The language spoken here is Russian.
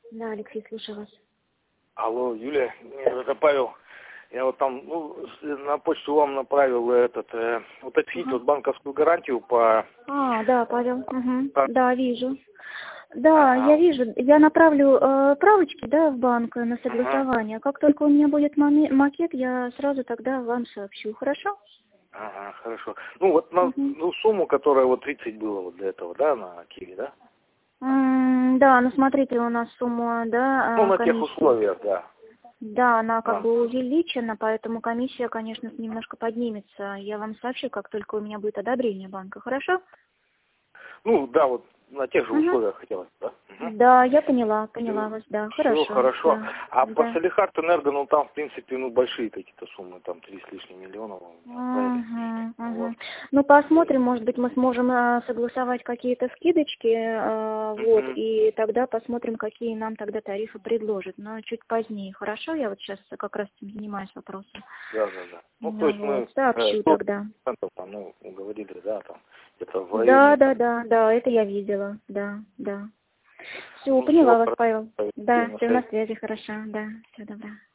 Да, Алексей, слушаю вас. Алло, Юлия, это Павел. Я вот там, на почту вам направил уточнить вот банковскую гарантию по... Да, Павел, да, вижу. Да, я вижу. Я направлю правочки, да, в банк на согласование. Как только у меня будет макет, я сразу тогда вам сообщу. Хорошо? Ага, хорошо. Ну, вот на сумму, которая вот 30 было вот для этого, да, на Киви, да? Да, ну смотрите, у нас сумма, да, Ну, на комиссия. тех условиях, да. Да, она как бы увеличена, поэтому комиссия, конечно, немножко поднимется. Я вам сообщу, как только у меня будет одобрение банка. Хорошо? Ну, да, вот на тех же условиях хотелось, да? Да, я поняла вас, да, хорошо. Все хорошо. Да. А по Салихард Энерго, ну, там, в принципе, большие какие-то суммы, там, 3 с лишним миллионов. Вот. Ну, посмотрим, может быть, мы сможем согласовать какие-то скидочки, вот, и тогда посмотрим, какие нам тогда тарифы предложат, но чуть позднее, хорошо? Я вот сейчас как раз этим занимаюсь вопросом. Да. Ну, то есть мы сообщу тогда. Там, ну, говорили, да, там, где-то в районе. Да, это я видела, да. Все, поняла вас, Павел. Да, все на связи, хорошо, да, всего доброго.